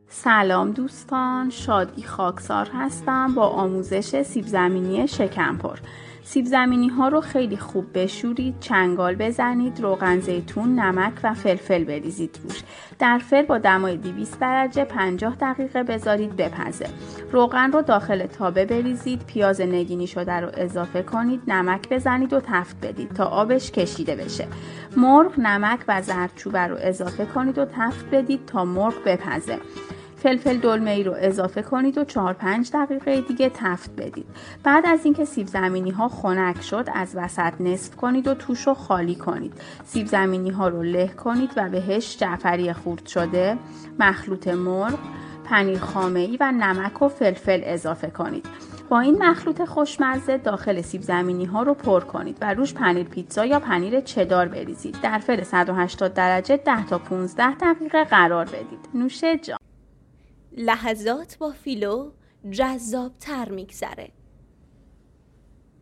سلام دوستان، شادی خاکسار هستم با آموزش سیب زمینی شکمپر. سیب زمینی ها رو خیلی خوب بشورید، چنگال بزنید، روغن زیتون، نمک و فلفل بریزید روش. در فر با دمای 200 درجه 50 دقیقه بذارید بپزه. روغن رو داخل تابه بریزید، پیاز نگینی شده رو اضافه کنید، نمک بزنید و تفت بدید تا آبش کشیده بشه. مرغ، نمک و زردچوبه رو اضافه کنید و تفت بدید تا مرغ بپزه. فلفل دلمه‌ای رو اضافه کنید و 4-5 دقیقه دیگه تفت بدید. بعد از اینکه سیب زمینی ها خنک شد از وسط نصف کنید و توش رو خالی کنید. سیب زمینی ها رو له کنید و بهش جعفری خورد شده، مخلوط مرغ، پنیر خامه‌ای و نمک و فلفل اضافه کنید. با این مخلوط خوشمزه داخل سیب زمینی ها رو پر کنید و روش پنیر پیتزا یا پنیر چدار بریزید. در فر 180 درجه 10 تا 15 دقیقه قرار بدید. نوش جان. لحظات با فیلو جذاب‌تر می‌گذره.